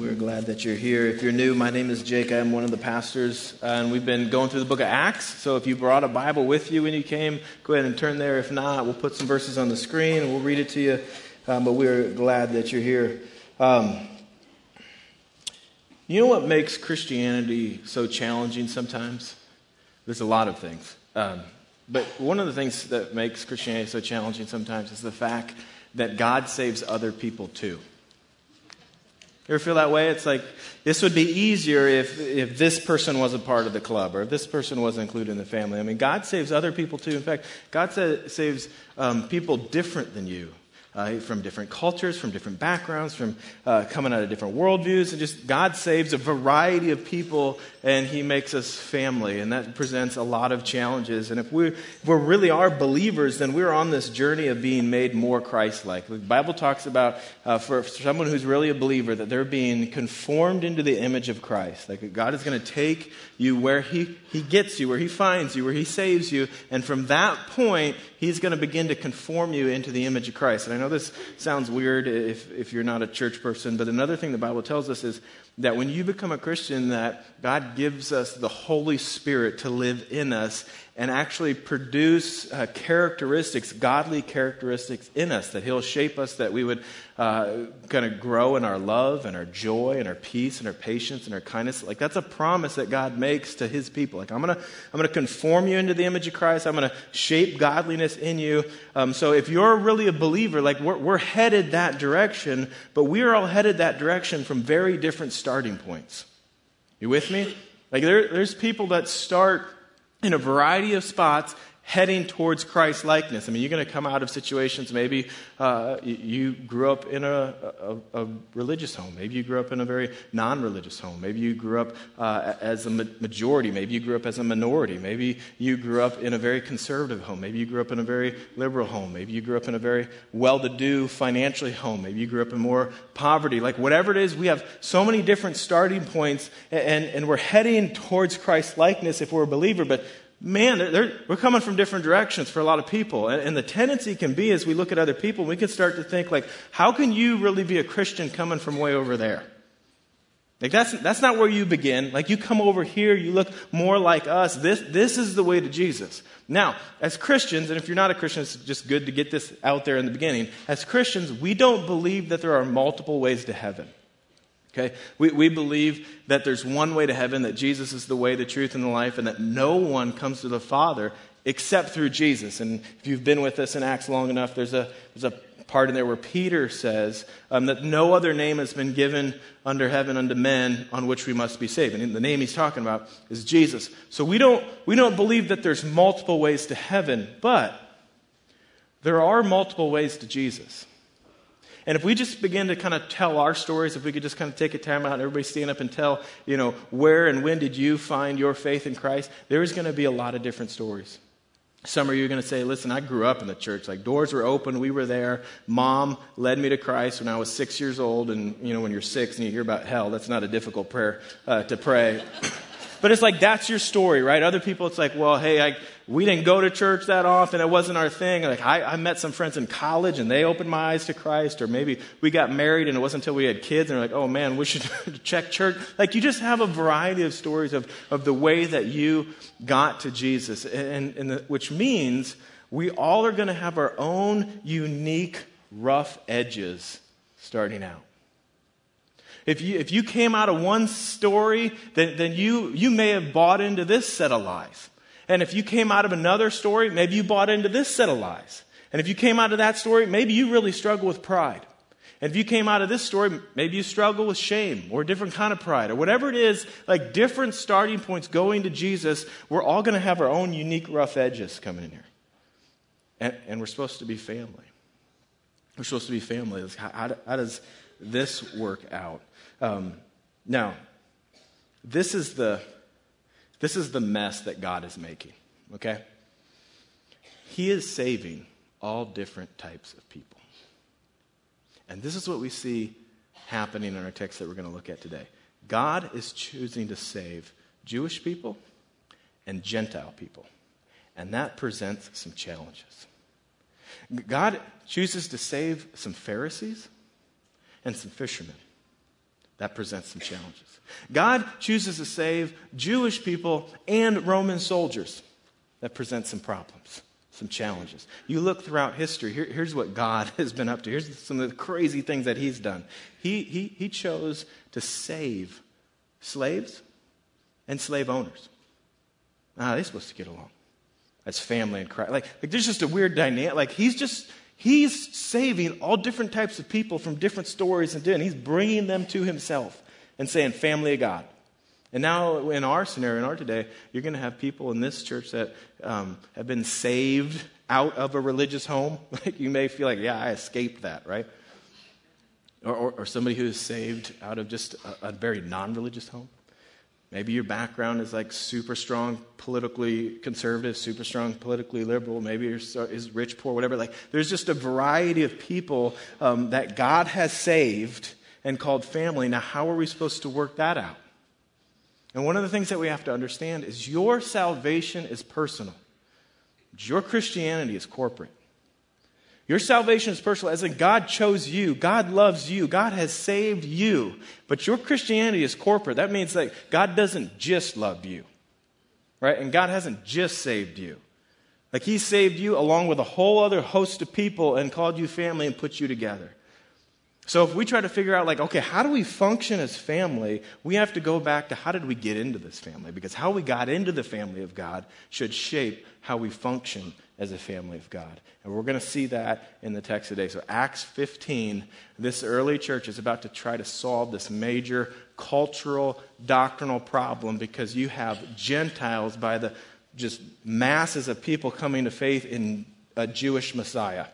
We're glad that you're here. If you're new, my name is Jake. I'm one of the pastors, and we've been going through the book of Acts. So if you brought a Bible with you when you came, go ahead and turn there. If not, we'll put some verses on the screen, and we'll read it to you. But we're glad that you're here. You know what makes Christianity so challenging sometimes? There's a lot of things. But one of the things that makes Christianity so challenging sometimes is the fact that God saves other people too. You ever feel that way? It's like, this would be easier if this person was a part of the club or if this person was included in the family. I mean, God saves other people too. In fact, God saves people different than you. From different cultures, from different backgrounds, from coming out of different worldviews. And just God saves a variety of people, and He makes us family. And that presents a lot of challenges. And if we really are believers, then we're on this journey of being made more Christ-like. The Bible talks about, for someone who's really a believer, that they're being conformed into the image of Christ. Like God is going to take you where He gets you, where He finds you, where He saves you. And from that point, He's going to begin to conform you into the image of Christ. And I know this sounds weird if you're not a church person, but another thing the Bible tells us is that when you become a Christian, that God gives us the Holy Spirit to live in us and actually produce characteristics, godly characteristics in us, that He'll shape us, that we would kind of grow in our love and our joy and our peace and our patience and our kindness. Like that's a promise that God makes to His people. Like I'm gonna conform you into the image of Christ. I'm gonna shape godliness in you. So if you're really a believer, like we're headed that direction, but we are all headed that direction from very different starting points. You with me? Like there's people that start in a variety of spots heading towards Christ likeness. I mean, you're going to come out of situations, maybe you grew up in a religious home. Maybe you grew up in a very non-religious home. Maybe you grew up as a majority. Maybe you grew up as a minority. Maybe you grew up in a very conservative home. Maybe you grew up in a very liberal home. Maybe you grew up in a very well-to-do financially home. Maybe you grew up in more poverty. Like whatever it is, we have so many different starting points, and we're heading towards Christ likeness if we're a believer, but man, we're coming from different directions for a lot of people. And the tendency can be, as we look at other people, we can start to think like, how can you really be a Christian coming from way over there? Like that's not where you begin. Like you come over here, you look more like us. This is the way to Jesus. Now, as Christians, and if you're not a Christian, it's just good to get this out there in the beginning. As Christians, we don't believe that there are multiple ways to heaven. Okay, we believe that there's one way to heaven, that Jesus is the way, the truth, and the life, and that no one comes to the Father except through Jesus. And if you've been with us in Acts long enough, there's a part in there where Peter says that no other name has been given under heaven unto men on which we must be saved. And the name he's talking about is Jesus. So we don't believe that there's multiple ways to heaven, but there are multiple ways to Jesus. And if we just begin to kind of tell our stories, if we could just kind of take a time out and everybody stand up and tell, where and when did you find your faith in Christ, there is going to be a lot of different stories. Some of you are going to say, listen, I grew up in the church. Like doors were open, we were there. Mom led me to Christ when I was 6 years old. And, when you're 6 and you hear about hell, that's not a difficult prayer to pray. But it's like, that's your story, right? Other people, it's like, well, hey, we didn't go to church that often. It wasn't our thing. Like I met some friends in college and they opened my eyes to Christ. Or maybe we got married and it wasn't until we had kids and they're like, oh man, we should check church. Like you just have a variety of stories of the way that you got to Jesus. Which means we all are going to have our own unique rough edges starting out. If you came out of one story, then you may have bought into this set of lies. And if you came out of another story, maybe you bought into this set of lies. And if you came out of that story, maybe you really struggle with pride. And if you came out of this story, maybe you struggle with shame or a different kind of pride or whatever it is, like different starting points going to Jesus. We're all going to have our own unique rough edges coming in here. And we're supposed to be family. We're supposed to be family. How does this work out? Now, this is the mess that God is making, okay? He is saving all different types of people. And this is what we see happening in our text that we're going to look at today. God is choosing to save Jewish people and Gentile people. And that presents some challenges. God chooses to save some Pharisees and some fishermen. That presents some challenges. God chooses to save Jewish people and Roman soldiers. That presents some problems, some challenges. You look throughout history, here's what God has been up to. Here's some of the crazy things that he's done. He chose to save slaves and slave owners. How are they supposed to get along as family in Christ? Like there's just a weird dynamic. Like he's saving all different types of people from different stories and he's bringing them to himself and saying, family of God. And now in our scenario, in our today, you're going to have people in this church that have been saved out of a religious home. Like you may feel like, yeah, I escaped that, right? Or somebody who is saved out of just a very non-religious home. Maybe your background is like super strong politically conservative, super strong politically liberal. Maybe is rich, poor, whatever. Like there's just a variety of people that God has saved and called family. Now, how are we supposed to work that out? And one of the things that we have to understand is your salvation is personal. Your Christianity is corporate. Your salvation is personal, as in God chose you, God loves you, God has saved you. But your Christianity is corporate. That means that God doesn't just love you, right? And God hasn't just saved you. Like he saved you along with a whole other host of people and called you family and put you together. So if we try to figure out, like, okay, how do we function as family, we have to go back to how did we get into this family? Because how we got into the family of God should shape how we function as a family of God. And we're going to see that in the text today. So Acts 15, this early church is about to try to solve this major cultural, doctrinal problem because you have Gentiles by the just masses of people coming to faith in a Jewish Messiah.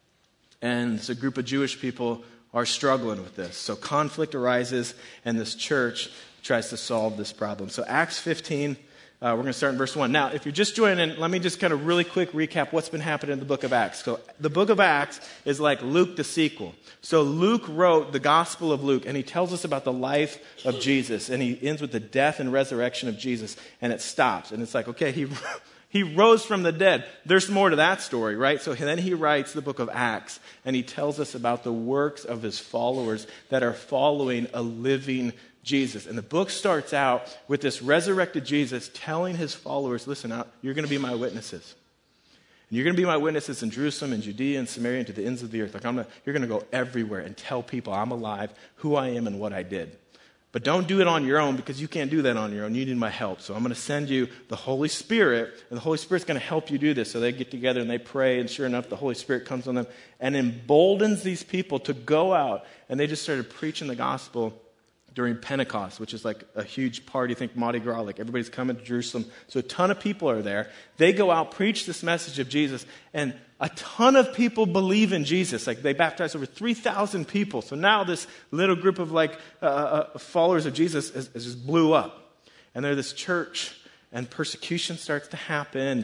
And it's a group of Jewish people are struggling with this. So conflict arises, and this church tries to solve this problem. So Acts 15, we're going to start in verse 1. Now, if you're just joining in, let me just kind of really quick recap what's been happening in the book of Acts. So the book of Acts is like Luke the sequel. So Luke wrote the Gospel of Luke, and he tells us about the life of Jesus, and he ends with the death and resurrection of Jesus, and it stops. And it's like, okay, he rose from the dead. There's more to that story, right? So then he writes the book of Acts, and he tells us about the works of his followers that are following a living Jesus. And the book starts out with this resurrected Jesus telling his followers, listen, you're going to be my witnesses. And you're going to be my witnesses in Jerusalem and Judea and Samaria and to the ends of the earth. Like you're going to go everywhere and tell people I'm alive, who I am, and what I did. But don't do it on your own because you can't do that on your own. You need my help. So I'm going to send you the Holy Spirit, and the Holy Spirit's going to help you do this. So they get together and they pray, and sure enough, the Holy Spirit comes on them and emboldens these people to go out. And they just started preaching the gospel during Pentecost, which is like a huge party. Think Mardi Gras, like everybody's coming to Jerusalem. So a ton of people are there. They go out, preach this message of Jesus, and a ton of people believe in Jesus. Like they baptized over 3,000 people. So now this little group of followers of Jesus is just blew up. And they're this church, and persecution starts to happen.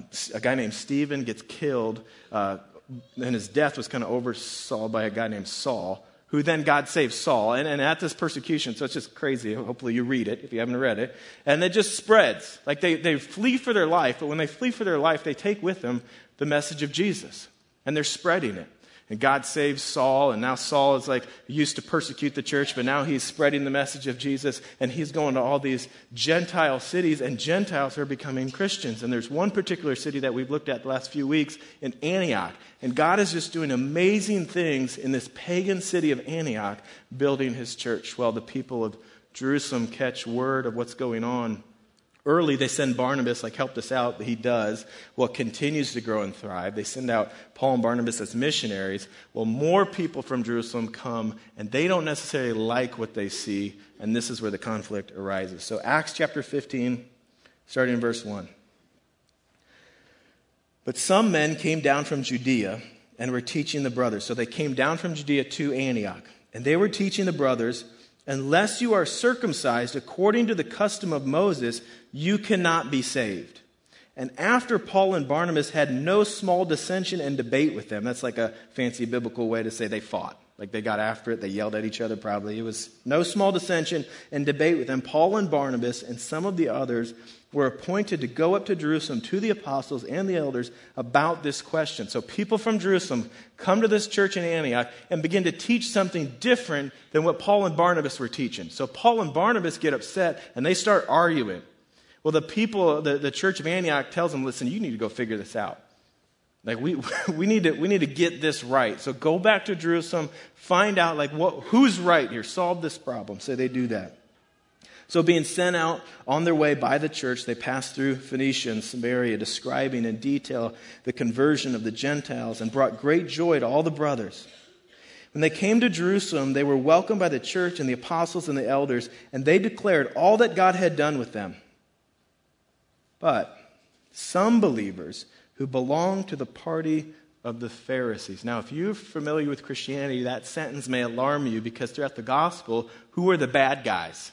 A guy named Stephen gets killed, and his death was kind of oversaw by a guy named Saul, who then God saves Saul. And at this persecution, so it's just crazy. Hopefully you read it if you haven't read it. And it just spreads. Like they flee for their life, but when they flee for their life, they take with them the message of Jesus. And they're spreading it. And God saves Saul, and now Saul is used to persecute the church, but now he's spreading the message of Jesus, and he's going to all these Gentile cities, and Gentiles are becoming Christians. And there's one particular city that we've looked at the last few weeks in Antioch. And God is just doing amazing things in this pagan city of Antioch, building his church. Well, the people of Jerusalem catch word of what's going on. Early, they send Barnabas, help us out. He does. Well, it continues to grow and thrive. They send out Paul and Barnabas as missionaries. Well, more people from Jerusalem come, and they don't necessarily like what they see, and this is where the conflict arises. So Acts chapter 15, starting in verse 1. But some men came down from Judea and were teaching the brothers. So they came down from Judea to Antioch, and they were teaching the brothers, unless you are circumcised according to the custom of Moses, you cannot be saved. And after Paul and Barnabas had no small dissension and debate with them, that's like a fancy biblical way to say they fought. Like they got after it. They yelled at each other probably. It was no small dissension and debate with them. Paul and Barnabas and some of the others were appointed to go up to Jerusalem to the apostles and the elders about this question. So people from Jerusalem come to this church in Antioch and begin to teach something different than what Paul and Barnabas were teaching. So Paul and Barnabas get upset and they start arguing. Well, the people, the church of Antioch tells them, listen, you need to go figure this out. Like we need to get this right. So go back to Jerusalem, find out who's right here, solve this problem. So they do that. So being sent out on their way by the church, they passed through Phoenicia and Samaria, describing in detail the conversion of the Gentiles, and brought great joy to all the brothers. When they came to Jerusalem, they were welcomed by the church and the apostles and the elders, and they declared all that God had done with them. But some believers who belonged to the party of the Pharisees. Now, if you're familiar with Christianity, that sentence may alarm you because throughout the gospel, who are the bad guys?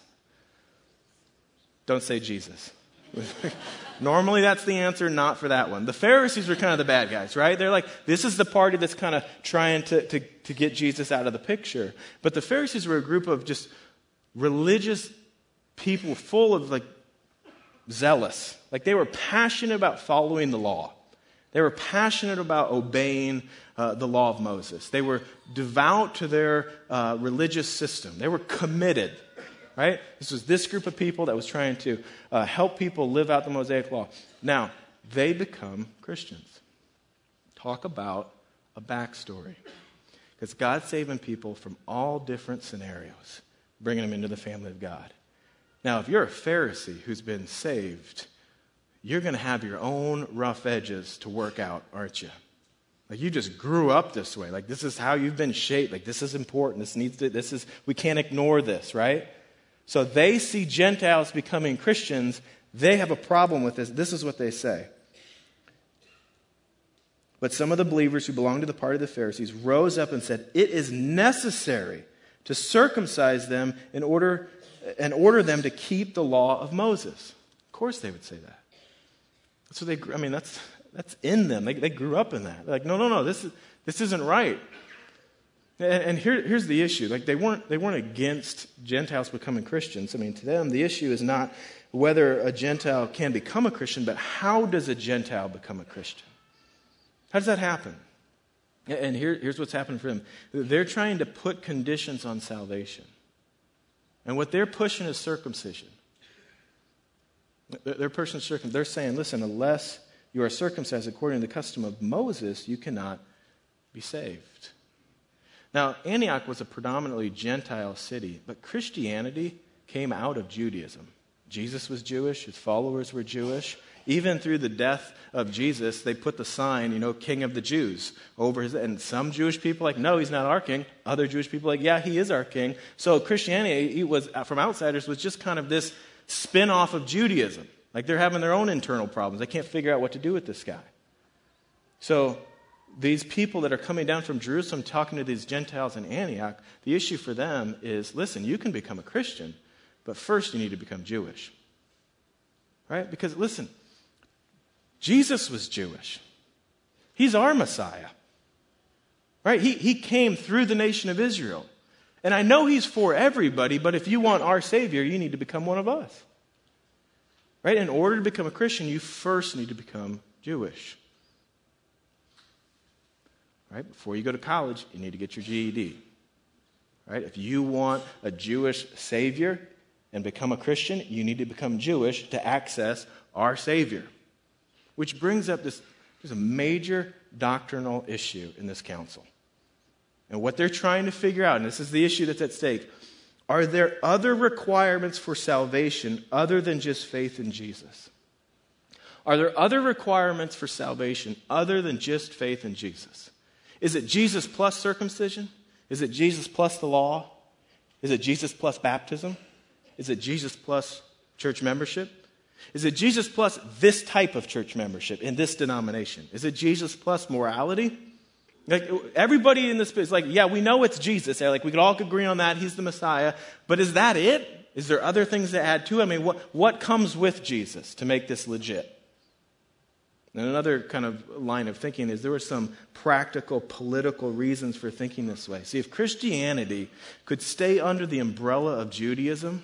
Don't say Jesus. Normally that's the answer, not for that one. The Pharisees were kind of the bad guys, right? They're like, this is the party that's kind of trying to get Jesus out of the picture. But the Pharisees were a group of just religious people full of zealous. Like they were passionate about following the law. They were passionate about obeying the law of Moses. They were devout to their religious system. They were committed, right? This was this group of people that was trying to help people live out the Mosaic law. Now, they become Christians. Talk about a backstory. Because God's saving people from all different scenarios, bringing them into the family of God. Now, if you're a Pharisee who's been saved, you're going to have your own rough edges to work out, aren't you? Like you just grew up this way. Like this is how you've been shaped. Like this is important. We can't ignore this, right? So they see Gentiles becoming Christians. They have a problem with this. This is what they say. But some of the believers who belonged to the party of the Pharisees rose up and said, it is necessary to circumcise them and order them to keep the law of Moses. Of course they would say that. So that's in them. They grew up in that. They're like, no, this isn't right. And here's the issue. Like they weren't against Gentiles becoming Christians. I mean, to them, the issue is not whether a Gentile can become a Christian, but how does a Gentile become a Christian? How does that happen? And here's what's happened for them. They're trying to put conditions on salvation. And what they're pushing is circumcision. They're saying, listen, unless you are circumcised according to the custom of Moses, you cannot be saved. Now, Antioch was a predominantly Gentile city, but Christianity came out of Judaism. Jesus was Jewish, his followers were Jewish. Even through the death of Jesus, they put the sign, King of the Jews, over his, and some Jewish people no, he's not our king. Other Jewish people yeah, he is our king. So Christianity, from outsiders, was just kind of this spin-off of Judaism. Like they're having their own internal problems. They can't figure out what to do with this guy. So these people that are coming down from Jerusalem talking to these Gentiles in Antioch, the issue for them is, listen, you can become a Christian, but first you need to become Jewish. Right? Because listen, Jesus was Jewish. He's our Messiah. Right? He came through the nation of Israel. And I know he's for everybody, but if you want our Savior, you need to become one of us. Right? In order to become a Christian, you first need to become Jewish. Right? Before you go to college, you need to get your GED. Right? If you want a Jewish Savior and become a Christian, you need to become Jewish to access our Savior. Which brings up there's a major doctrinal issue in this council. And what they're trying to figure out, and this is the issue that's at stake, are there other requirements for salvation other than just faith in Jesus? Are there other requirements for salvation other than just faith in Jesus? Is it Jesus plus circumcision? Is it Jesus plus the law? Is it Jesus plus baptism? Is it Jesus plus church membership? Is it Jesus plus this type of church membership in this denomination? Is it Jesus plus morality? Like everybody in this is yeah, we know it's Jesus. We could all agree on that. He's the Messiah. But is that it? Is there other things to add to it? I mean, what comes with Jesus to make this legit? And another kind of line of thinking is there were some practical political reasons for thinking this way. See, if Christianity could stay under the umbrella of Judaism,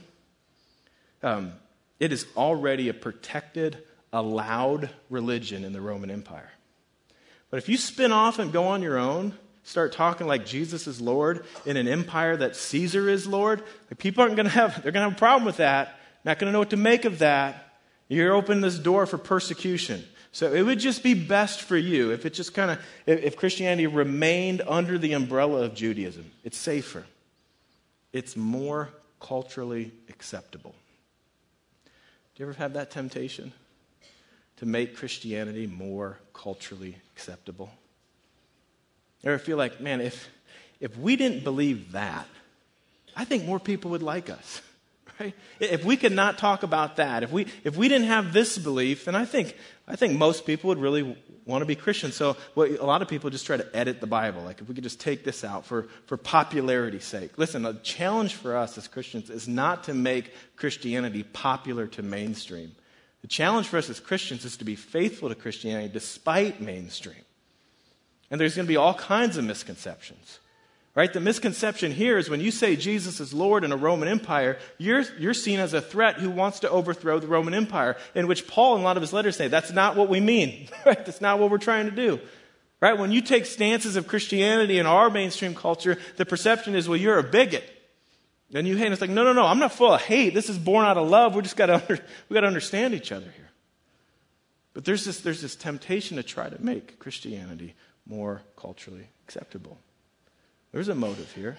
it is already a protected, allowed religion in the Roman Empire. But if you spin off and go on your own, start talking like Jesus is Lord in an empire that Caesar is Lord, like people they're going to have a problem with that, not going to know what to make of that. You're opening this door for persecution. So it would just be best for you if it just if Christianity remained under the umbrella of Judaism. It's safer. It's more culturally acceptable. Do you ever have that temptation to make Christianity more culturally acceptable? You ever feel like, man, if we didn't believe that, I think more people would like us. Right? If we could not talk about that, if we didn't have this belief, then I think most people would really want to be Christian. So a lot of people just try to edit the Bible. Like if we could just take this out for popularity's sake. Listen, the challenge for us as Christians is not to make Christianity popular to mainstream. The challenge for us as Christians is to be faithful to Christianity despite mainstream. And there's going to be all kinds of misconceptions. Right? The misconception here is when you say Jesus is Lord in a Roman Empire, you're seen as a threat who wants to overthrow the Roman Empire, in which Paul in a lot of his letters say, that's not what we mean. Right? That's not what we're trying to do. Right? When you take stances of Christianity in our mainstream culture, the perception is, well, you're a bigot. And you hate. And it's like, no, I'm not full of hate. This is born out of love. We got to understand each other here. But there's this temptation to try to make Christianity more culturally acceptable. There's a motive here.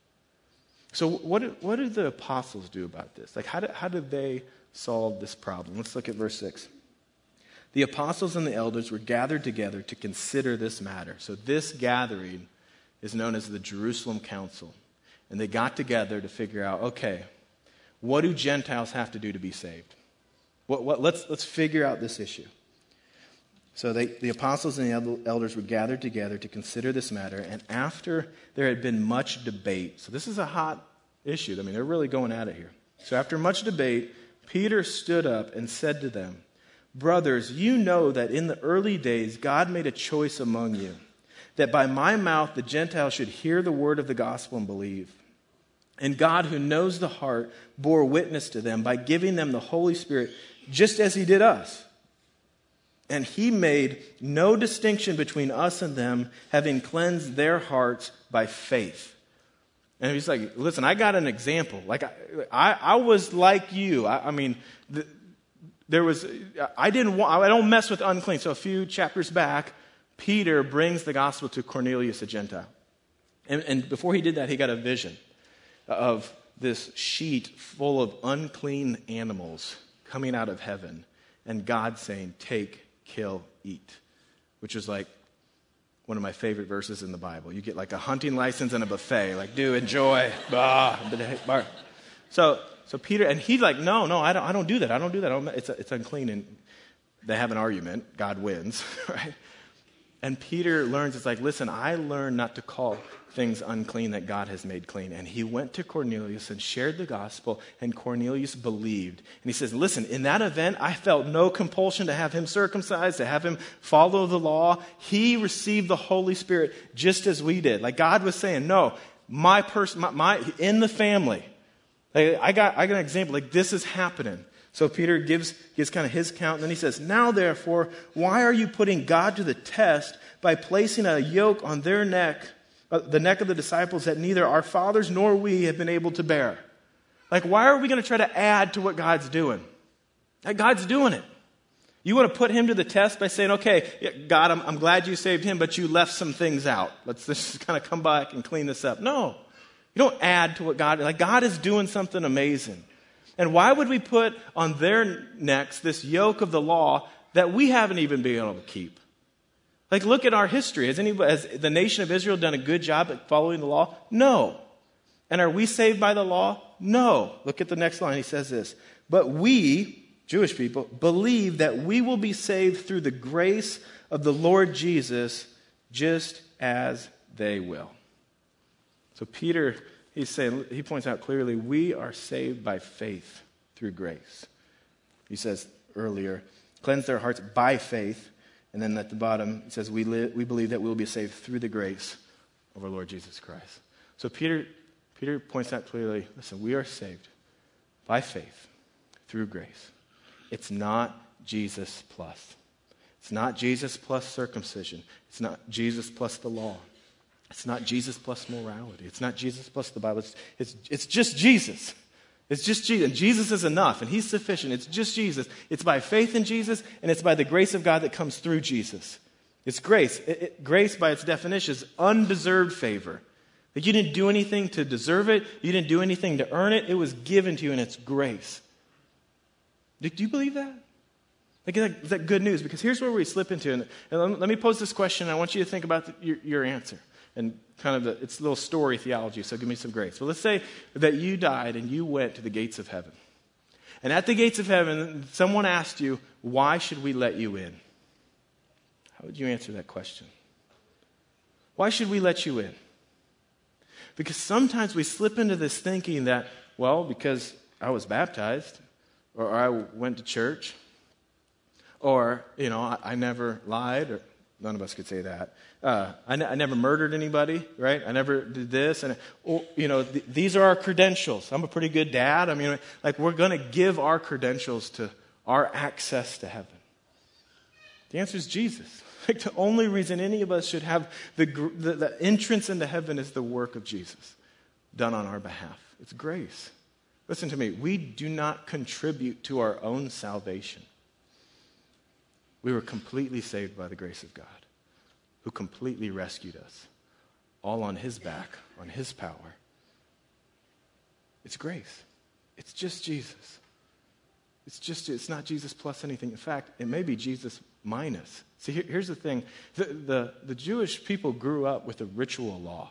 So what did the apostles do about this? Like, how did they solve this problem? Let's look at verse 6. The apostles and the elders were gathered together to consider this matter. So this gathering is known as the Jerusalem Council. And they got together to figure out, okay, what do Gentiles have to do to be saved? Let's figure out this issue. So the apostles and the elders were gathered together to consider this matter, and after there had been much debate, so this is a hot issue. I mean, they're really going at it here. So after much debate, Peter stood up and said to them, "Brothers, you know that in the early days God made a choice among you, that by my mouth the Gentiles should hear the word of the gospel and believe. And God, who knows the heart, bore witness to them by giving them the Holy Spirit, just as he did us. And he made no distinction between us and them, having cleansed their hearts by faith." And he's like, listen, I got an example. Like, I was like you. I don't mess with unclean. So a few chapters back, Peter brings the gospel to Cornelius, a Gentile. And before he did that, he got a vision of this sheet full of unclean animals coming out of heaven. And God saying, "Take, kill, eat," which is like one of my favorite verses in the Bible. You get like a hunting license and a buffet, like, do enjoy. So Peter, and he's like, no, I don't do that. I don't do that. It's unclean. And they have an argument. God wins, right? And Peter learns, it's like, listen, I learned not to call things unclean that God has made clean. And he went to Cornelius and shared the gospel, and Cornelius believed. And he says, listen, in that event, I felt no compulsion to have him circumcised, to have him follow the law. He received the Holy Spirit just as we did. Like God was saying, no, my in the family. Like, I got an example. Like this is happening. So Peter gives kind of his count, and then he says, "Now therefore, why are you putting God to the test by placing a yoke on their neck, the neck of the disciples that neither our fathers nor we have been able to bear?" Like, why are we going to try to add to what God's doing? Like, God's doing it. You want to put him to the test by saying, okay, God, I'm glad you saved him, but you left some things out. Let's just kind of come back and clean this up. No, you don't add to what God is doing something amazing. And why would we put on their necks this yoke of the law that we haven't even been able to keep? Like, look at our history. Has the nation of Israel done a good job at following the law? No. And are we saved by the law? No. Look at the next line. He says this, "But we, Jewish people, believe that we will be saved through the grace of the Lord Jesus, just as they will." So Peter, he points out clearly, we are saved by faith through grace. He says earlier, "Cleanse their hearts by faith." And then at the bottom, it says, we believe that we'll be saved through the grace of our Lord Jesus Christ. So Peter points out clearly, listen, we are saved by faith through grace. It's not Jesus plus. It's not Jesus plus circumcision. It's not Jesus plus the law. It's not Jesus plus morality. It's not Jesus plus the Bible. It's just Jesus. It's just Jesus. And Jesus is enough, and he's sufficient. It's just Jesus. It's by faith in Jesus, and it's by the grace of God that comes through Jesus. It's grace. Grace, by its definition, is undeserved favor. Like you didn't do anything to deserve it. You didn't do anything to earn it. It was given to you, and it's grace. Do you believe that? Like, is that good news? Because here's where we slip into it. And let me pose this question. I want you to think about your answer. And kind of it's a little story theology, so give me some grace. Well, let's say that you died and you went to the gates of heaven. And at the gates of heaven, someone asked you, why should we let you in? How would you answer that question? Why should we let you in? Because sometimes we slip into this thinking that, well, because I was baptized, or I went to church, or, I never lied, or none of us could say that. I never murdered anybody, right? I never did this. And, these are our credentials. I'm a pretty good dad. We're going to give our credentials to our access to heaven. The answer is Jesus. The only reason any of us should have the entrance into heaven is the work of Jesus done on our behalf. It's grace. Listen to me. We do not contribute to our own salvation. We were completely saved by the grace of God, who completely rescued us, all on his back, on his power. It's grace. It's just Jesus. It's not Jesus plus anything. In fact, it may be Jesus minus. See, here's the thing. The Jewish people grew up with a ritual law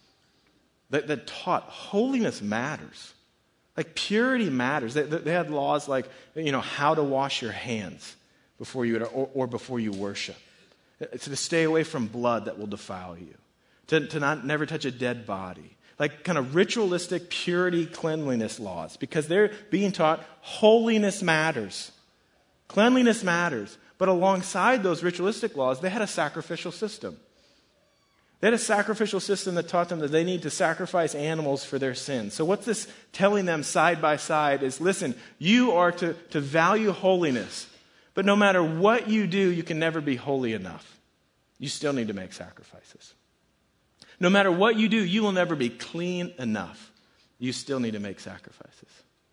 that taught holiness matters. Like purity matters. They had laws like, how to wash your hands before you or before you worship. To stay away from blood that will defile you. To never touch a dead body. Like kind of ritualistic purity, cleanliness laws. Because they're being taught holiness matters. Cleanliness matters. But alongside those ritualistic laws, they had a sacrificial system. They had a sacrificial system that taught them that they need to sacrifice animals for their sins. So what's this telling them side by side is, listen, you are to value holiness. But no matter what you do, you can never be holy enough. You still need to make sacrifices. No matter what you do, you will never be clean enough. You still need to make sacrifices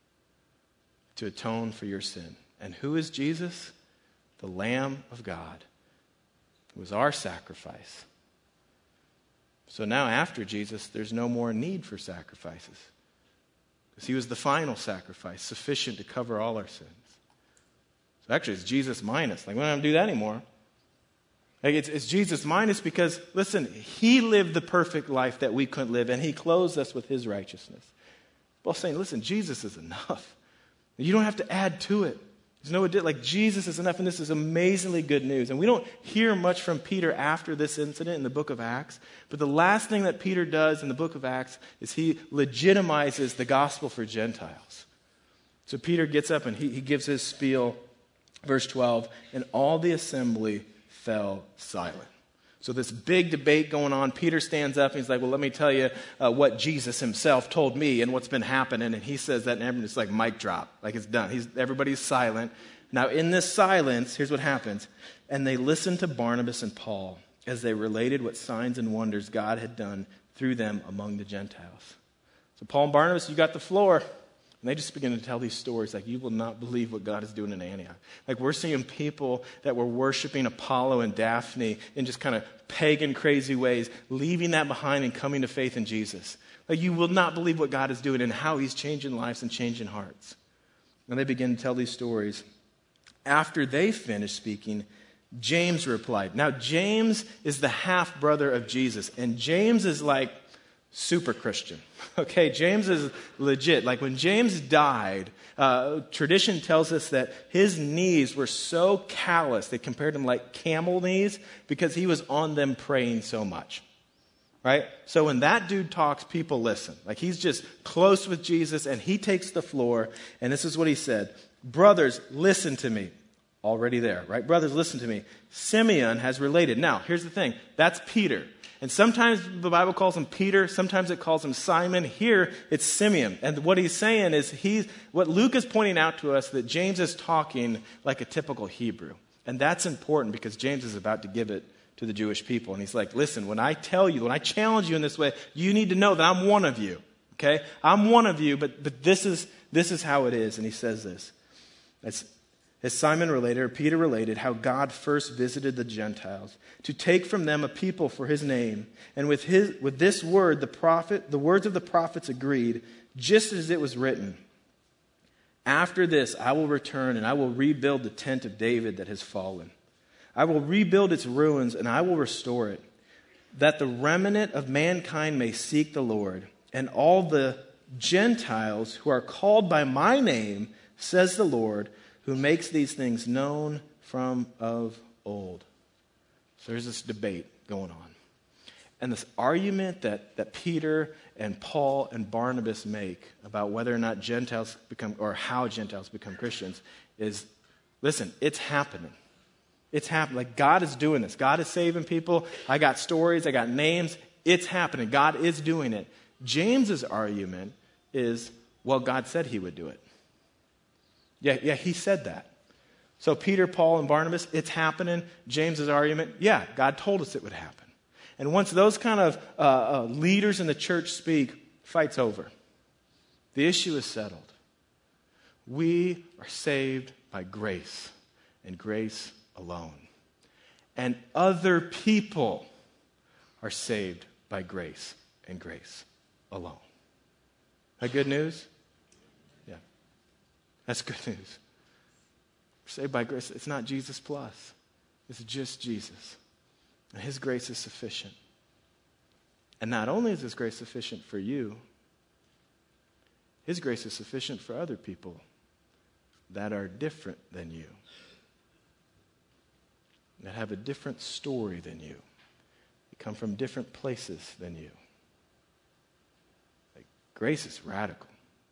to atone for your sin. And who is Jesus? The Lamb of God. It was our sacrifice. So now after Jesus, there's no more need for sacrifices. Because he was the final sacrifice, sufficient to cover all our sins. So actually, it's Jesus minus. We don't have to do that anymore. It's Jesus minus because, listen, he lived the perfect life that we couldn't live, and he clothes us with his righteousness. Paul's saying, listen, Jesus is enough. You don't have to add to it. There's no Jesus is enough, and this is amazingly good news. And we don't hear much from Peter after this incident in the book of Acts, but the last thing that Peter does in the book of Acts is he legitimizes the gospel for Gentiles. So Peter gets up and he gives his spiel, verse 12, and all the assembly fell silent. So this big debate going on, Peter stands up and he's like, well, let me tell you what Jesus himself told me and what's been happening. And he says that, and it's like mic drop, like it's done. Everybody's silent. Now in this silence, here's what happens. And they listened to Barnabas and Paul as they related what signs and wonders God had done through them among the Gentiles. So Paul and Barnabas, you got the floor. And they just begin to tell these stories like, you will not believe what God is doing in Antioch. Like we're seeing people that were worshiping Apollo and Daphne in just kind of pagan, crazy ways, leaving that behind and coming to faith in Jesus. Like you will not believe what God is doing and how he's changing lives and changing hearts. And they begin to tell these stories. After they finished speaking, James replied. Now James is the half-brother of Jesus. And James is like super Christian. Okay, James is legit. Like when James died, tradition tells us that his knees were so callous, they compared him like camel knees because he was on them praying so much. Right? So when that dude talks, people listen. Like he's just close with Jesus and he takes the floor and this is what he said. Brothers, listen to me. Already there, right? Brothers, listen to me. Simeon has related. Now, here's the thing. That's Peter. And sometimes the Bible calls him Peter. Sometimes it calls him Simon. Here, it's Simeon. And what he's saying is what Luke is pointing out to us, that James is talking like a typical Hebrew. And that's important because James is about to give it to the Jewish people. And he's like, listen, when I challenge you in this way, you need to know that I'm one of you. Okay? I'm one of you, but this is how it is. And he says this. As Simon related, or Peter related, how God first visited the Gentiles to take from them a people for his name. And with this word, the words of the prophets agreed, just as it was written. After this, I will return and I will rebuild the tent of David that has fallen. I will rebuild its ruins and I will restore it, that the remnant of mankind may seek the Lord, and all the Gentiles who are called by my name, says the Lord, who makes these things known from of old. So there's this debate going on. And this argument that Peter and Paul and Barnabas make about whether or not Gentiles become, or how Gentiles become Christians is, listen, it's happening. It's happening. Like, God is doing this. God is saving people. I got stories. I got names. It's happening. God is doing it. James's argument is, well, God said he would do it. Yeah, he said that. So Peter, Paul, and Barnabas, it's happening. James's argument, yeah, God told us it would happen. And once those kind of leaders in the church speak, fight's over. The issue is settled. We are saved by grace, and grace alone. And other people are saved by grace and grace alone. That good news? Yeah. That's good news. We're saved by grace. It's not Jesus plus. It's just Jesus. And his grace is sufficient. And not only is his grace sufficient for you, his grace is sufficient for other people that are different than you, that have a different story than you, that come from different places than you. Like, grace is radical.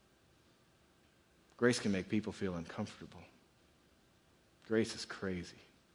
Grace can make people feel uncomfortable. Grace is crazy.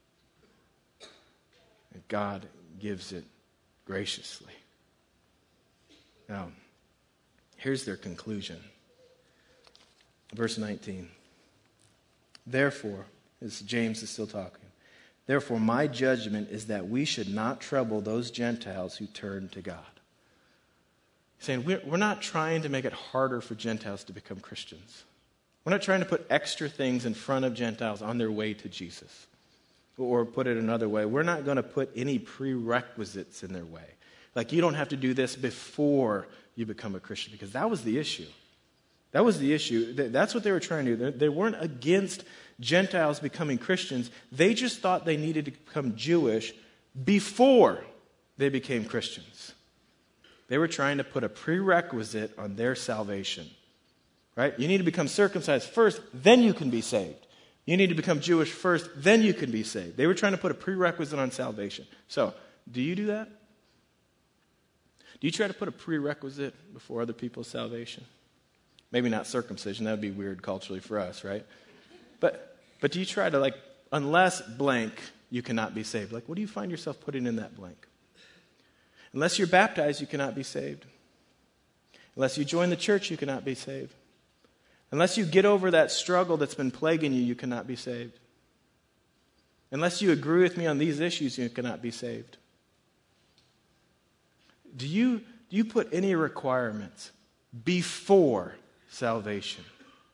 And God gives it graciously. Now, here's their conclusion. Verse 19. Therefore, as James is still talking, therefore my judgment is that we should not trouble those Gentiles who turn to God. He's saying we're not trying to make it harder for Gentiles to become Christians. We're not trying to put extra things in front of Gentiles on their way to Jesus. Or put it another way, we're not going to put any prerequisites in their way. Like, you don't have to do this before you become a Christian, because that was the issue. That was the issue. That's what they were trying to do. They weren't against Gentiles becoming Christians. They just thought they needed to become Jewish before they became Christians. They were trying to put a prerequisite on their salvation. Right? You need to become circumcised first, then you can be saved. You need to become Jewish first, then you can be saved. They were trying to put a prerequisite on salvation. So, do you do that? Do you try to put a prerequisite before other people's salvation? Maybe not circumcision. That would be weird culturally for us, right? But do you try to, like, unless blank, you cannot be saved? Like, what do you find yourself putting in that blank? Unless you're baptized, you cannot be saved. Unless you join the church, you cannot be saved. Unless you get over that struggle that's been plaguing you, you cannot be saved. Unless you agree with me on these issues, you cannot be saved. Do you put any requirements before salvation?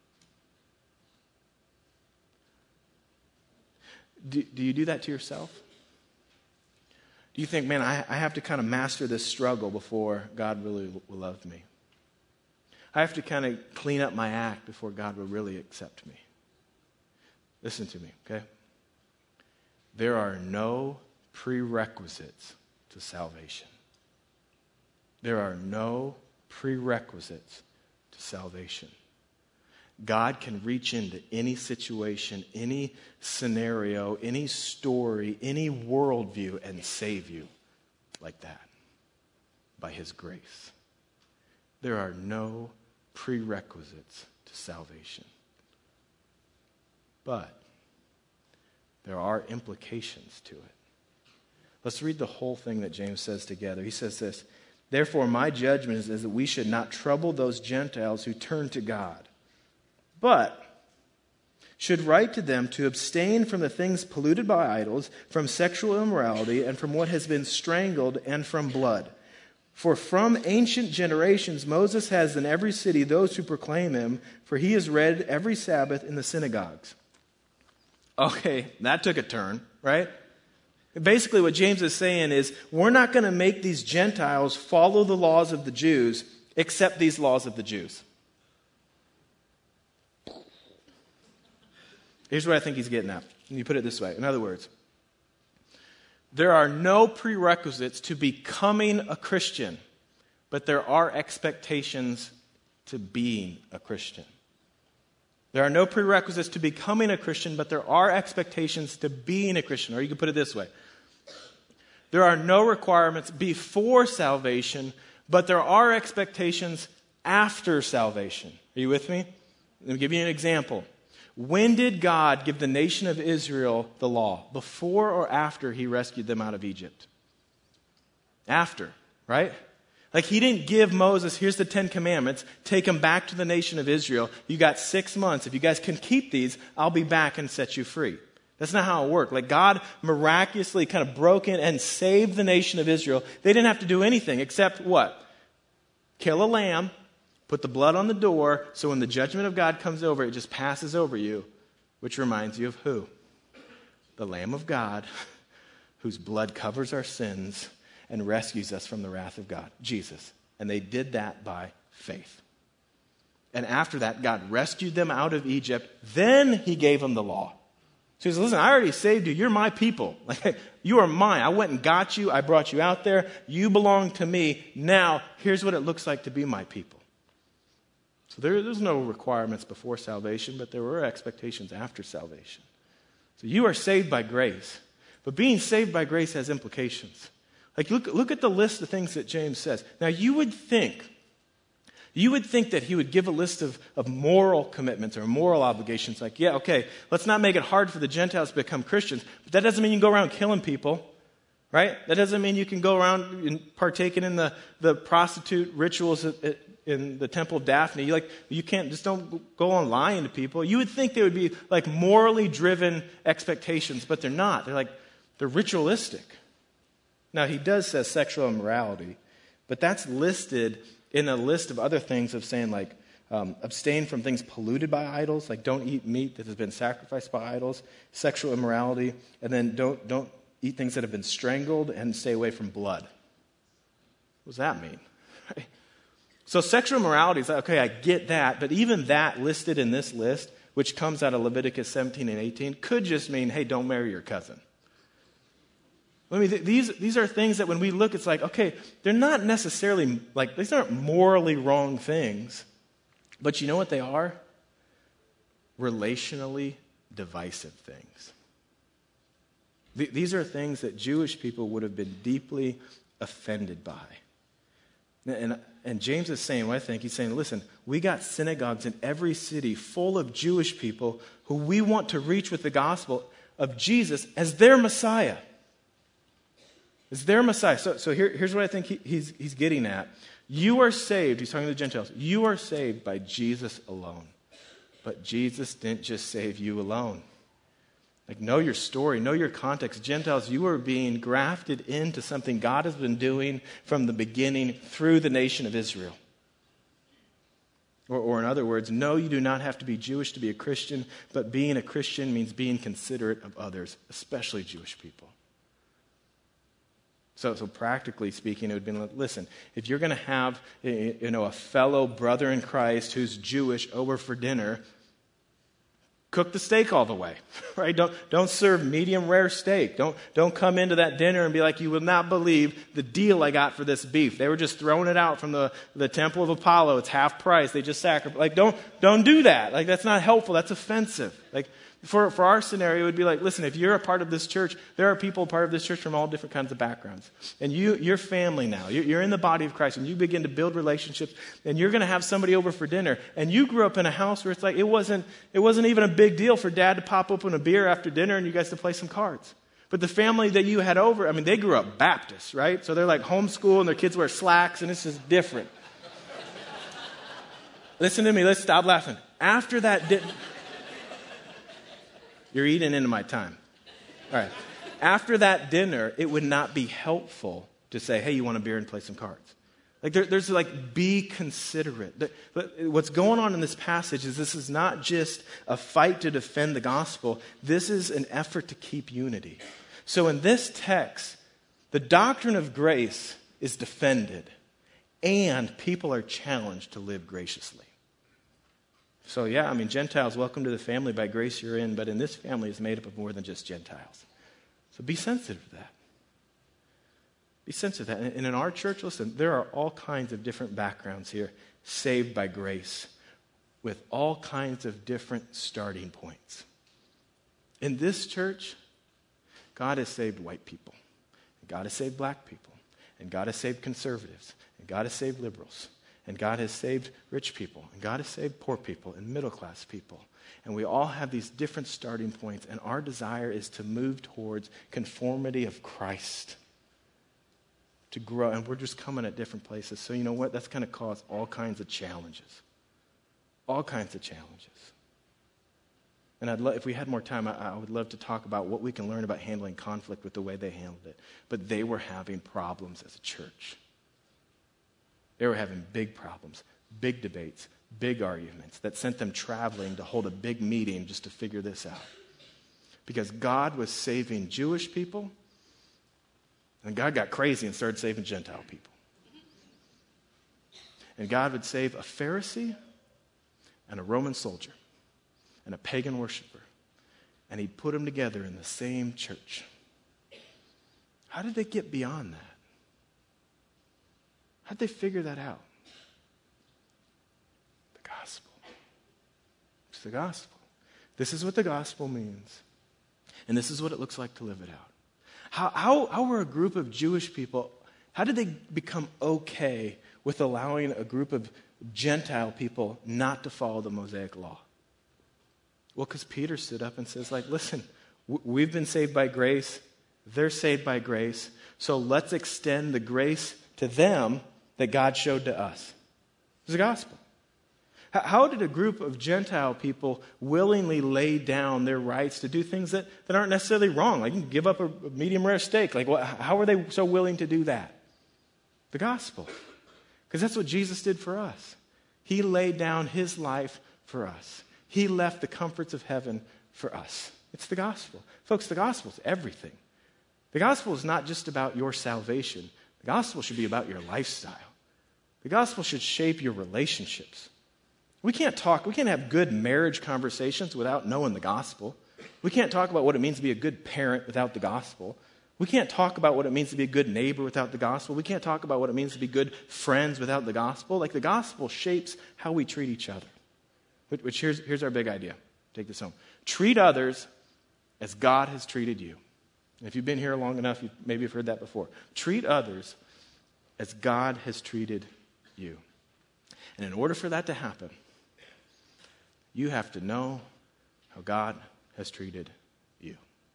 Do you do that to yourself? Do you think, man, I have to kind of master this struggle before God really will love me? I have to kind of clean up my act before God will really accept me. Listen to me, okay? There are no prerequisites to salvation. There are no prerequisites to salvation. God can reach into any situation, any scenario, any story, any worldview and save you like that by his grace. There are no prerequisites to salvation. But there are implications to it. Let's read the whole thing that James says together. He says this, "Therefore my judgment is that we should not trouble those Gentiles who turn to God, but should write to them to abstain from the things polluted by idols, from sexual immorality, and from what has been strangled, and from blood. For from ancient generations Moses has in every city those who proclaim him, for he is read every Sabbath in the synagogues." Okay, that took a turn, right? Basically what James is saying is, we're not going to make these Gentiles follow the laws of the Jews, except these laws of the Jews. Here's what I think he's getting at. And you put it this way. In other words, there are no prerequisites to becoming a Christian, but there are expectations to being a Christian. There are no prerequisites to becoming a Christian, but there are expectations to being a Christian. Or you can put it this way. There are no requirements before salvation, but there are expectations after salvation. Are you with me? Let me give you an example. When did God give the nation of Israel the law? Before or after he rescued them out of Egypt? After, right? Like he didn't give Moses, here's the 10 commandments, take them back to the nation of Israel. You got 6 months. If you guys can keep these, I'll be back and set you free. That's not how it worked. Like God miraculously kind of broke in and saved the nation of Israel. They didn't have to do anything except what? Kill a lamb, put the blood on the door, so when the judgment of God comes over, it just passes over you, which reminds you of who? The Lamb of God, whose blood covers our sins and rescues us from the wrath of God, Jesus. And they did that by faith. And after that, God rescued them out of Egypt. Then he gave them the law. So he says, listen, I already saved you. You're my people. Like, you are mine. I went and got you. I brought you out there. You belong to me. Now, here's what it looks like to be my people. So there's no requirements before salvation, but there were expectations after salvation. So you are saved by grace. But being saved by grace has implications. Like look at the list of things that James says. Now you would think that he would give a list of moral commitments or moral obligations. Like, yeah, okay, let's not make it hard for the Gentiles to become Christians. But that doesn't mean you can go around killing people, right? That doesn't mean you can go around and partaking in the prostitute rituals in the Temple of Daphne. You can't, just don't go on lying to people. You would think they would be like morally driven expectations, but they're not. They're ritualistic. Now, he does say sexual immorality, but that's listed in a list of other things of saying like abstain from things polluted by idols, like don't eat meat that has been sacrificed by idols, sexual immorality, and then don't eat things that have been strangled and stay away from blood. What does that mean? Right? So sexual immorality is like, okay, I get that, but even that listed in this list, which comes out of Leviticus 17 and 18, could just mean, hey, don't marry your cousin. I mean, these are things that when we look, it's like, okay, they're not necessarily, like, these aren't morally wrong things. But you know what they are? Relationally divisive things. These are things that Jewish people would have been deeply offended by. And James is saying, what I think, he's saying, listen, we got synagogues in every city full of Jewish people who we want to reach with the gospel of Jesus as their Messiah. It's their Messiah. So here's what I think he's getting at. You are saved, he's talking to the Gentiles, you are saved by Jesus alone. But Jesus didn't just save you alone. Like, know your story, know your context. Gentiles, you are being grafted into something God has been doing from the beginning through the nation of Israel. Or in other words, no, you do not have to be Jewish to be a Christian, but being a Christian means being considerate of others, especially Jewish people. So practically speaking, it would be, listen, if you're going to have a fellow brother in Christ who's Jewish over for dinner, cook the steak all the way, right? Don't serve medium rare steak. Don't come into that dinner and be like, you will not believe the deal I got for this beef. They were just throwing it out from the temple of Apollo. It's half price. They just sacrificed. Like, don't do that. Like, that's not helpful. That's offensive. Like, for our scenario, it would be like, listen, if you're a part of this church, there are people part of this church from all different kinds of backgrounds. And you're family now. You're in the body of Christ, and you begin to build relationships, and you're going to have somebody over for dinner. And you grew up in a house where it's like, it wasn't even a big deal for dad to pop open a beer after dinner and you guys to play some cards. But the family that you had over, I mean, they grew up Baptist, right? So they're like homeschool, and their kids wear slacks, and it's just different. Listen to me. Let's stop laughing. After that, you're eating into my time. All right. After that dinner, it would not be helpful to say, hey, you want a beer and play some cards? Like there's like, be considerate. What's going on in this passage is this is not just a fight to defend the gospel. This is an effort to keep unity. So in this text, the doctrine of grace is defended, and people are challenged to live graciously. So yeah, I mean, Gentiles, welcome to the family. By grace you're in, but in this family is made up of more than just Gentiles. So be sensitive to that. Be sensitive to that. And in our church, listen, there are all kinds of different backgrounds here, saved by grace, with all kinds of different starting points. In this church, God has saved white people, and God has saved black people, and God has saved conservatives, and God has saved liberals, and God has saved rich people, and God has saved poor people and middle-class people. And we all have these different starting points, and our desire is to move towards conformity of Christ, to grow. And we're just coming at different places. So you know what? That's going to cause all kinds of challenges. All kinds of challenges. And if we had more time, I would love to talk about what we can learn about handling conflict with the way they handled it. But they were having problems as a church. They were having big problems, big debates, big arguments that sent them traveling to hold a big meeting just to figure this out. Because God was saving Jewish people, and God got crazy and started saving Gentile people. And God would save a Pharisee and a Roman soldier and a pagan worshiper, and he'd put them together in the same church. How did they get beyond that? How'd they figure that out? The gospel. It's the gospel. This is what the gospel means. And this is what it looks like to live it out. How were a group of Jewish people, how did they become okay with allowing a group of Gentile people not to follow the Mosaic law? Well, because Peter stood up and says, like, listen, we've been saved by grace. They're saved by grace. So let's extend the grace to them that God showed to us. It's the gospel. How did a group of Gentile people willingly lay down their rights to do things that aren't necessarily wrong? Like you can give up a medium rare steak. Like how are they so willing to do that? The gospel. Because that's what Jesus did for us. He laid down his life for us. He left the comforts of heaven for us. It's the gospel. Folks, the gospel is everything. The gospel is not just about your salvation. The gospel should be about your lifestyle. The gospel should shape your relationships. We can't have good marriage conversations without knowing the gospel. We can't talk about what it means to be a good parent without the gospel. We can't talk about what it means to be a good neighbor without the gospel. We can't talk about what it means to be good friends without the gospel. Like the gospel shapes how we treat each other. Which here's our big idea. Take this home. Treat others as God has treated you. And if you've been here long enough, maybe you've heard that before. Treat others as God has treated you. And in order for that to happen, you have to know how God has treated you.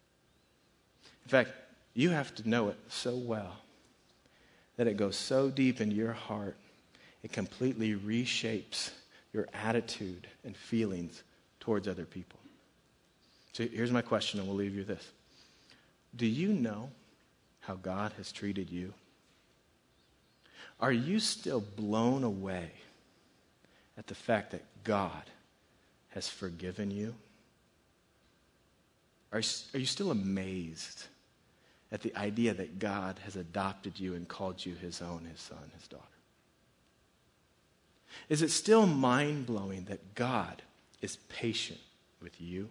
In fact, you have to know it so well that it goes so deep into your heart, it completely reshapes your attitude and feelings towards other people. So here's my question, and we'll leave you with this. Do you know how God has treated you? Are you still blown away at the fact that God has forgiven you? Are you still amazed at the idea that God has adopted you and called you his own, his son, his daughter? Is it still mind-blowing that God is patient with you?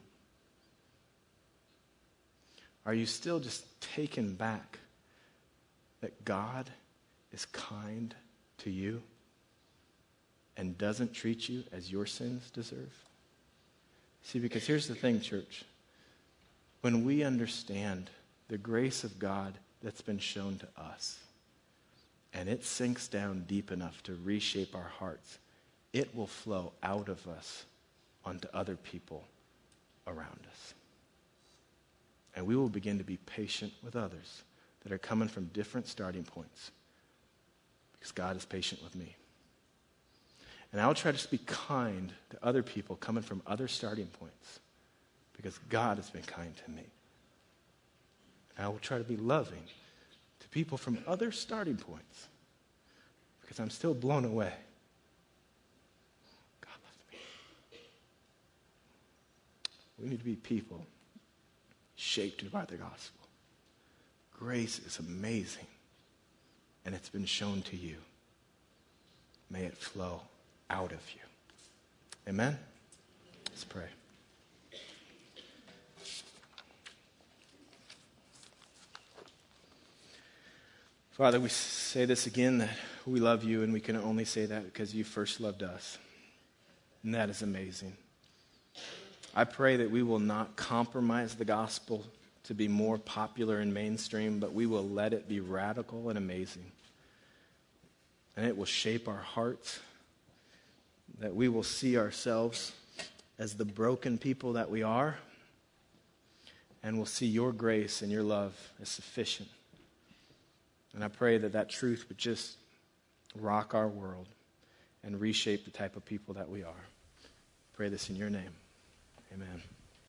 Are you still just taken back that God is kind to you and doesn't treat you as your sins deserve? See, because here's the thing, church. When we understand the grace of God that's been shown to us, and it sinks down deep enough to reshape our hearts, it will flow out of us onto other people around us. And we will begin to be patient with others that are coming from different starting points, because God is patient with me. And I will try to be kind to other people coming from other starting points, because God has been kind to me. And I will try to be loving to people from other starting points, because I'm still blown away. God loves me. We need to be people shaped by the gospel. Grace is amazing, and it's been shown to you. May it flow out of you. Amen? Let's pray. Father, we say this again, that we love you, and we can only say that because you first loved us. And that is amazing. I pray that we will not compromise the gospel to be more popular and mainstream, but we will let it be radical and amazing. And it will shape our hearts, that we will see ourselves as the broken people that we are, and we'll see your grace and your love as sufficient. And I pray that that truth would just rock our world and reshape the type of people that we are. Pray this in your name. Amen.